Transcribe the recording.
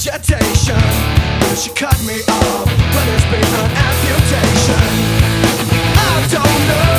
vegetation. She cut me off, but it's been an amputation. I don't know